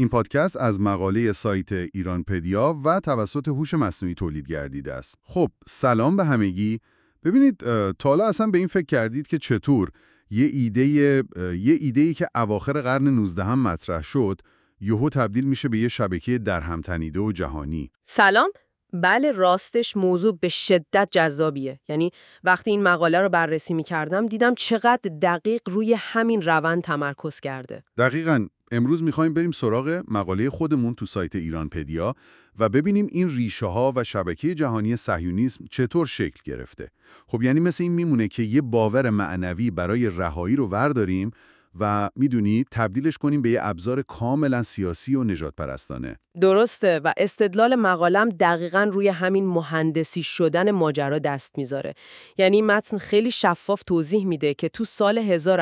این پادکست از مقاله سایت ایرانپدیا و توسط هوش مصنوعی تولید گردیده است. خب، سلام به همگی. ببینید، تا حالا اصلا به این فکر کردید که چطور یه ایده‌ای که اواخر قرن 19 هم مطرح شد، یهو تبدیل میشه به یه شبکه درهم تنیده و جهانی؟ سلام. بله، راستش موضوع به شدت جذابیه. یعنی وقتی این مقاله رو بررسی می‌کردم دیدم چقدر دقیق روی همین روند تمرکز کرده. دقیقاً. امروز می‌خوایم بریم سراغ مقاله خودمون تو سایت ایرانپدیا و ببینیم این ریشه‌ها و شبکه جهانی صهیونیسم چطور شکل گرفته. خب یعنی مثل این میمونه که یه باور معنوی برای رهایی رو ورداریم و میدونی تبدیلش کنیم به یه ابزار کاملا سیاسی و نجات پرستانه. درسته، و استدلال مقالم دقیقاً روی همین مهندسی شدن ماجرا دست میذاره. یعنی متن خیلی شفاف توضیح میده که تو سال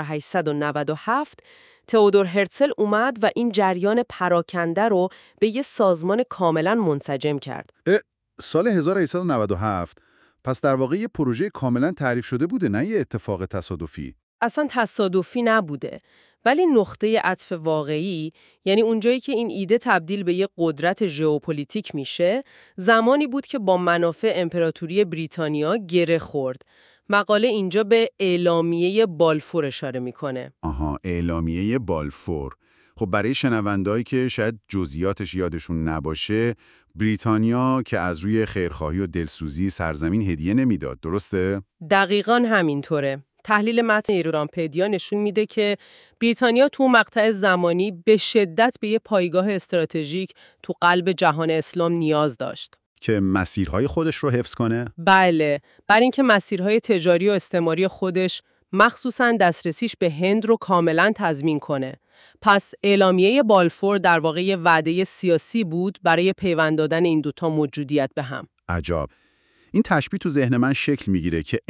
1897 تئودور هرتزل اومد و این جریان پراکنده رو به یه سازمان کاملاً منسجم کرد. سال 1897 پس در واقع یه پروژه کاملا تعریف شده بوده، نه یه اتفاق تصادفی. اصلا تصادفی نبوده، ولی نقطه عطف واقعی، یعنی اونجایی که این ایده تبدیل به یه قدرت ژئوپلیتیک میشه، زمانی بود که با منافع امپراتوری بریتانیا گره خورد. مقاله اینجا به اعلامیه بالفور اشاره میکنه. آها، اعلامیه بالفور. خب برای شنوندهایی که شاید جزئیاتش یادشون نباشه، بریتانیا که از روی خیرخواهی و دلسوزی سرزمین هدیه نمیداد، درسته؟ دقیقاً همینطوره. تحلیل متن ایرانپدیا نشون میده که بریتانیا تو مقطع زمانی به شدت به یه پایگاه استراتژیک تو قلب جهان اسلام نیاز داشت. که مسیرهای خودش رو حفظ کنه؟ بله، برای اینکه مسیرهای تجاری و استعماری خودش، مخصوصاً دسترسیش به هند رو کاملاً تضمین کنه. پس اعلامیه بالفور در واقع یه وعده سیاسی بود برای پیوند دادن این دوتا موجودیت به هم. عجب. این تشبیه تو ذهن من شکل میگیره که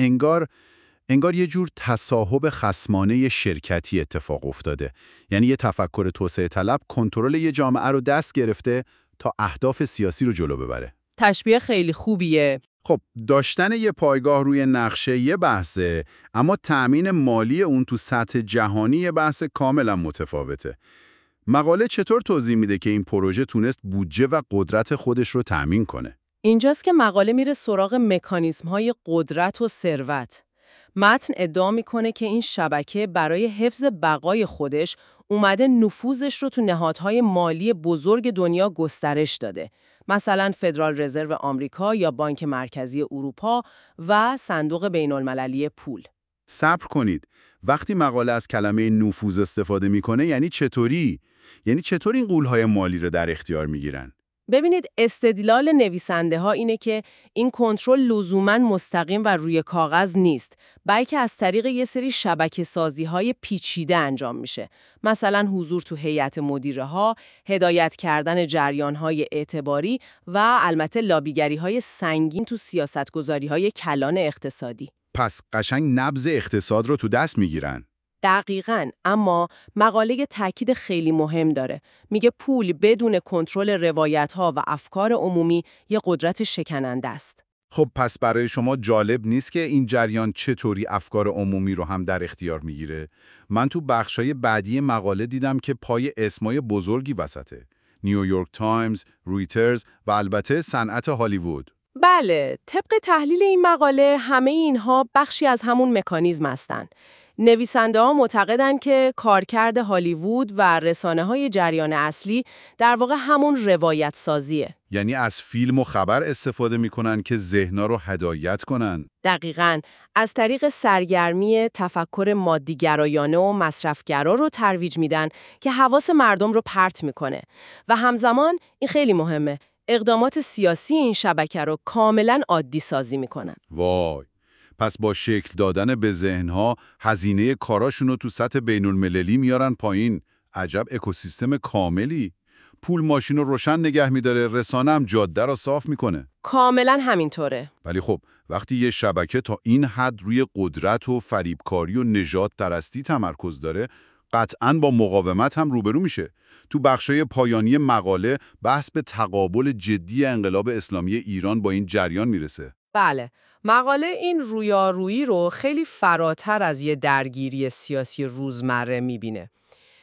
انگار یه جور تصاحب خصمانه شرکتی اتفاق افتاده. یعنی یه تفکر توسعه طلب کنترل یه جامعه رو دست گرفته تا اهداف سیاسی رو جلو ببره. تشبیه خیلی خوبیه. خب داشتن یه پایگاه روی نقشه یه بحثه، اما تأمین مالی اون تو سطح جهانی یه بحث کاملا متفاوته. مقاله چطور توضیح میده که این پروژه تونست بودجه و قدرت خودش رو تأمین کنه؟ اینجاست که مقاله میره سراغ مکانیزم‌های قدرت و ثروت. متن ادعا میکنه که این شبکه برای حفظ بقای خودش اومده نفوذش رو تو نهادهای مالی بزرگ دنیا گسترش داده. مثلا فدرال رزرو آمریکا یا بانک مرکزی اروپا و صندوق بین‌المللی پول. صبر کنید. وقتی مقاله از کلمه نفوذ استفاده میکنه یعنی چطوری؟ یعنی چطور این غول‌های مالی رو در اختیار میگیرن؟ ببینید، استدلال نویسنده ها اینه که این کنترل لزوماً مستقیم و روی کاغذ نیست، بلکه از طریق یه سری شبکه سازی های پیچیده انجام میشه. مثلا حضور تو هیئت مدیره ها، هدایت کردن جریان های اعتباری و البته لابیگری های سنگین تو سیاستگذاری های کلان اقتصادی. پس قشنگ نبض اقتصاد رو تو دست میگیرن. دقیقاً، اما مقاله تاکید خیلی مهم داره. میگه پول بدون کنترل روایت‌ها و افکار عمومی یه قدرت شکننده است. خب پس برای شما جالب نیست که این جریان چطوری افکار عمومی رو هم در اختیار میگیره؟ من تو بخشای بعدی مقاله دیدم که پای اسمای بزرگی وسطه. نیویورک تایمز، رویترز و البته صنعت هالیوود. بله، طبق تحلیل این مقاله همه اینها بخشی از همون مکانیزم هستن. نویسنده ها معتقدن که کارکرد هالیوود و رسانه‌های جریان اصلی در واقع همون روایت سازیه. یعنی از فیلم و خبر استفاده میکنن که ذهن‌ها رو هدایت کنن. دقیقاً، از طریق سرگرمی تفکر مادیگرایانه و مصرفگرا رو ترویج میدن که حواس مردم رو پرت میکنه و همزمان این خیلی مهمه، اقدامات سیاسی این شبکه رو کاملاً عادی سازی میکنن. وای. پس با شکل دادن به ذهنها هزینه کاراشون رو تو سطح بین‌المللی میارن پایین. عجب اکوسیستم کاملی. پول ماشین رو روشن نگه میداره، رسانه هم جاده رو صاف میکنه. کاملاً همینطوره. ولی خب وقتی یه شبکه تا این حد روی قدرت و فریبکاری و نژاد پرستی تمرکز داره، قطعاً با مقاومت هم روبرو میشه. تو بخشای پایانی مقاله بحث به تقابل جدی انقلاب اسلامی ایران با این جریان میرسه. بله، مقاله این رویارویی رو خیلی فراتر از یه درگیری سیاسی روزمره میبینه.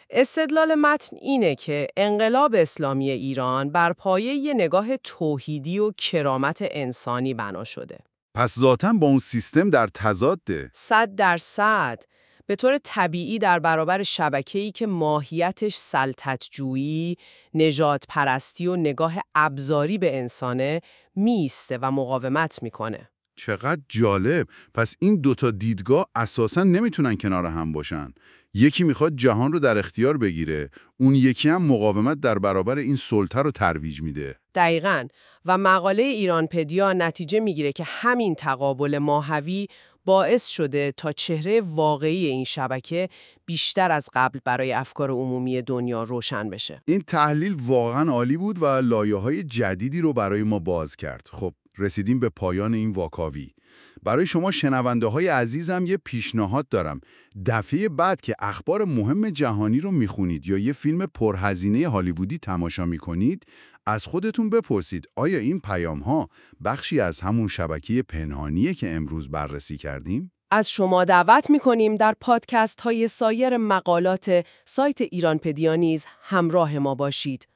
استدلال متن اینه که انقلاب اسلامی ایران بر پایه یه نگاه توحیدی و کرامت انسانی بنا شده. پس ذاتاً با اون سیستم در تضاده. 100%. به طور طبیعی در برابر شبکه‌ای که ماهیتش سلطت‌جویی، نژاد پرستی و نگاه ابزاری به انسانه میسته و مقاومت میکنه. چقدر جالب. پس این دوتا دیدگاه اساساً نمیتونن کنار هم باشن. یکی میخواد جهان رو در اختیار بگیره، اون یکی هم مقاومت در برابر این سلطه رو ترویج میده. دقیقاً. و مقاله ایرانپدیا نتیجه میگیره که همین تقابل ماهوی باعث شده تا چهره واقعی این شبکه بیشتر از قبل برای افکار عمومی دنیا روشن بشه. این تحلیل واقعاً عالی بود و لایه‌های جدیدی رو برای ما باز کرد. خب رسیدیم به پایان این واکاوی. برای شما شنونده های عزیزم یه پیشنهاد دارم. دفعه بعد که اخبار مهم جهانی رو میخونید یا یه فیلم پرهزینه هالیوودی تماشا میکنید، از خودتون بپرسید آیا این پیام ها بخشی از همون شبکه پنهانیه که امروز بررسی کردیم؟ از شما دعوت می‌کنیم در پادکست های سایر مقالات سایت ایرانپدیا نیز همراه ما باشید.